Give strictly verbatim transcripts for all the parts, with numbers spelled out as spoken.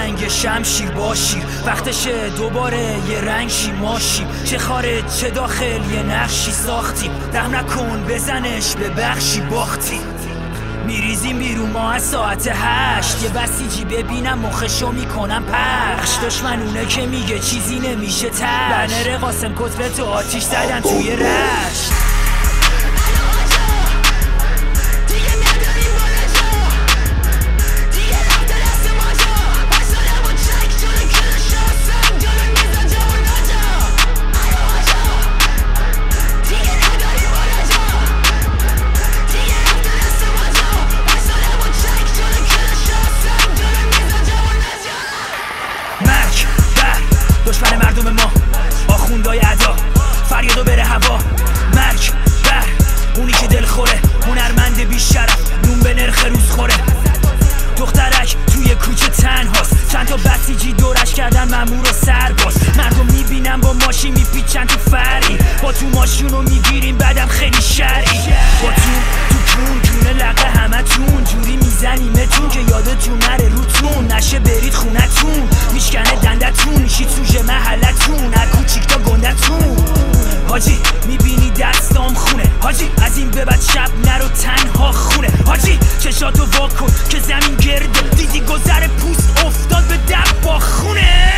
تفنگ شمشیر باشی، وقتشه دوباره یه رنگ شی ماشی، چه خارج چه داخل یه نقشی ساختی، رحم نکن بزنش به بخشی باختی. میریزیم بیرون ما از ساعت هشت، یه بسیجی ببینم مخشو میکنم پخش، دشمنونه که میگه چیزی نمیشه تش، بنر قاسم کتلت و آتیش زدن توی رشت. دشمن مردم ما آخوندای ادا، فریادو بره هوا، مرگ بر اونی که دل خوره، هنرمند بی شرف نون به نرخ روز خوره. دخترک توی کوچه تنهاست، چند تا بسیجی دورش کردن مامور و سرباز، مردم میبینم با ماشین میپیچن تو فری، با تو ماشونو میگیریم بعدم خیلی شری، با تو تو کون جونه لقه همه تون جوری میزنیمتون که یادتون نره روتون نشه برید خونتون، میشکنه دندتون شید سوژه محلتون، اکو چیک تا گندتون. حاجی میبینی دستام خونه، حاجی از این به بعد شب نرو تنها خونه، حاجی چشاتو واکن که زمین گرده، دیدی گذر پوست افتاد به دب با خونه.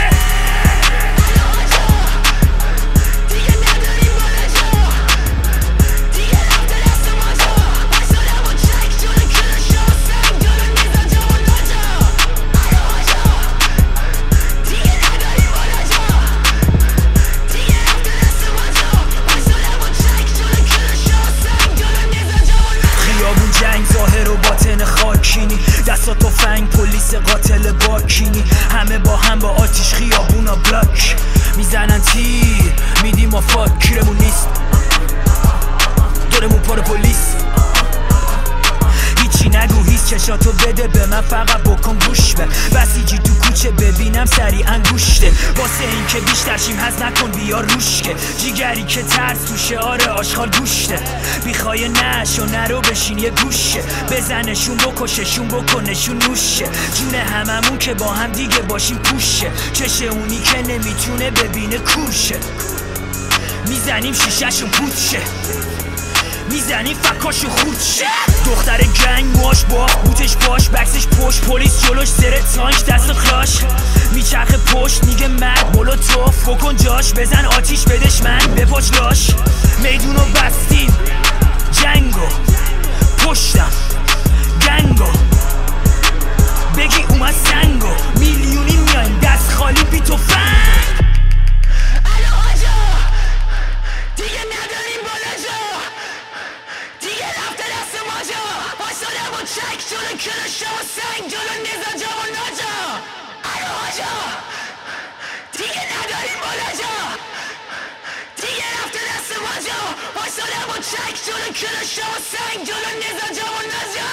دستا تفنگ پلیس قاتل باکینی، همه با هم با آتیش خیابونا بلاک میزنن تیر، میدیم ما فاک کیرمون نیست، دورمون پر پلیس. هیچی نگو هیچ چشاتو بده به من فقط بکن گوش به، بسیجی تو کوچه ببینم سریعا گوشته، واسه این که بیشتر شیم هز نکن بیا روش که، جیگری که ترس توشه آره آشغال گوشته، بیخوای نش و نرو بشین یه گوشه، بزنشون بکششون بکنشون نوشه، جون هممون که با هم دیگه باشیم پوشه، چشه اونی که نمیتونه ببینه کورشه، میزنیم شیشهشون پوچه، میزنی فکاشو خورد شه. دختر گنگ ماش با بوتش باش، بکسش پشت پلیس جلوش زره تانک دست کلاش، میچرخه پشت میگه مرد مولوتوف بکن جاش، بزن آتیش بدش من بپاچ لاش. میدونو بستیم جنگو پشتم گنگو، بگی اومد سنگو میلیونی میایم دست خالی بی تفنگ. چک جلو کلشه و سنگ جلو نیزا جوان ناجا، الو آجا دیگه نداریم بالا جا، دیگه رفته دست ماجا، باشاله با چک جلو کلشه و سنگ جلو نیزا جوان ناجا.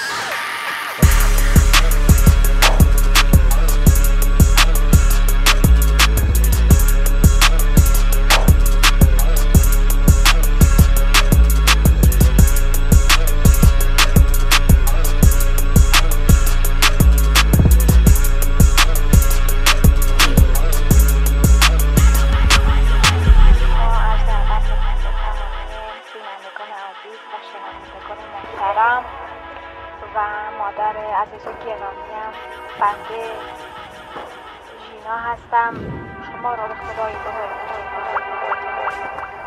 و مادر عزیز و گرامیم بنده ژینا هستم. شما را به خدای